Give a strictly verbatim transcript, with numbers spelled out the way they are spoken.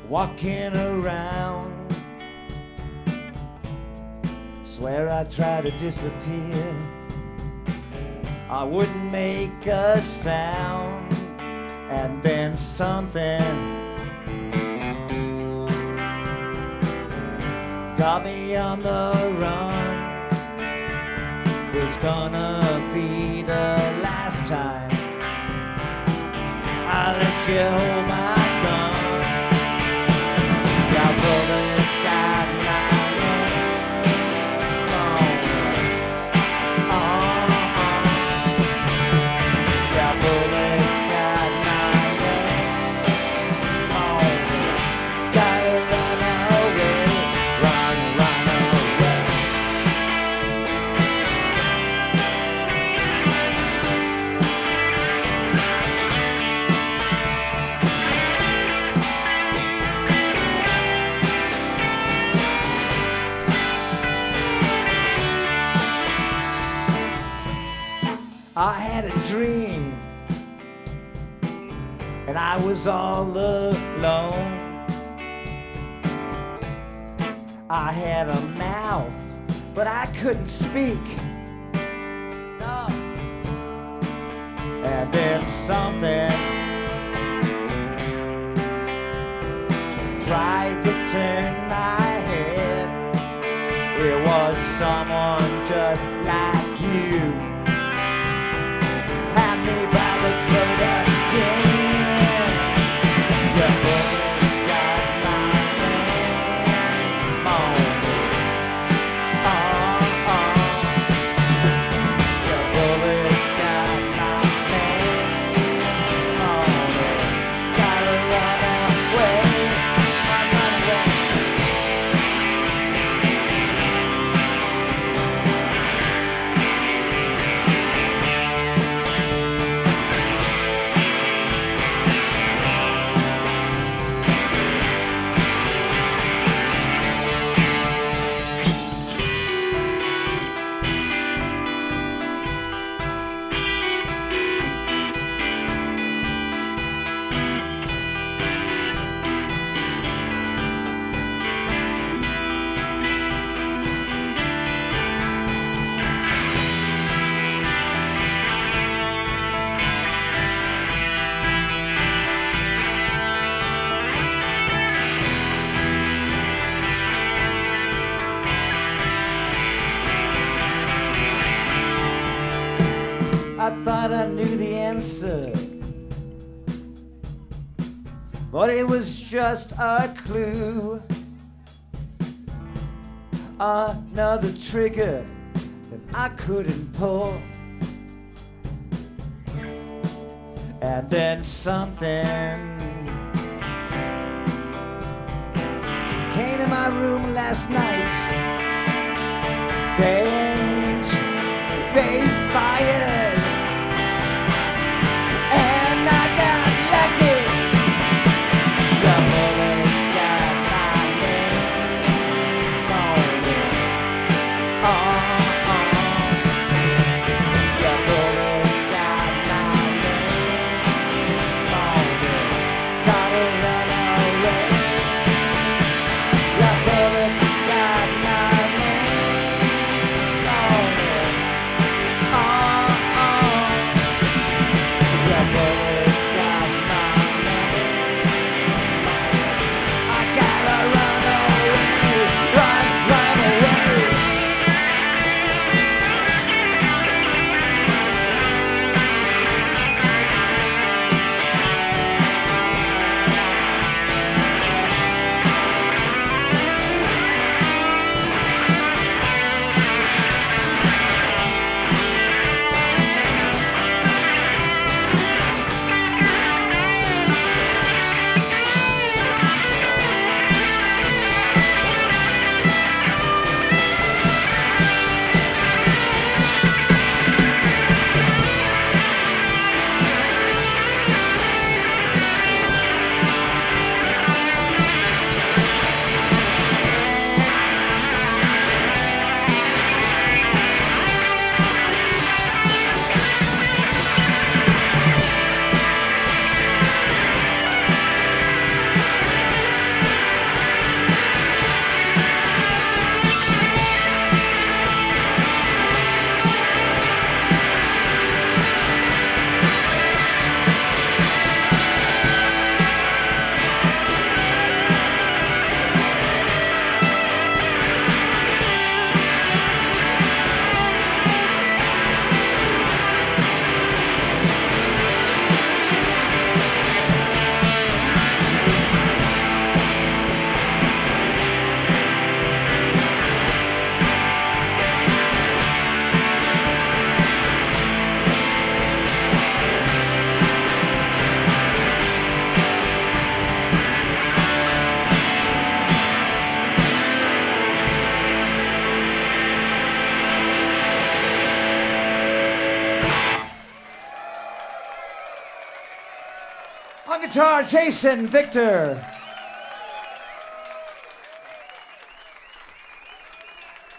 walking around. Swear I try to disappear, I wouldn't make a sound. And then something got me on the run. It's gonna be the last time I let you hold my gun. Your bullets got my name on it. Uh-huh. Your bullets got my name on it. Gotta run away, run, run away. I had a dream, and I was all alone. I had a mouth, but I couldn't speak. No. And then something tried to turn my head. It was someone just like you. Had me by the throat again. Your bullets got my name on it. Uh-uh. Your bullets got my name on it. Gotta run away, run, run away. I thought I knew the answer, but it was just a clue. Another trigger that I couldn't pull. And then something came in my room last night. They aimed, they fired. guitar, Jason Victor.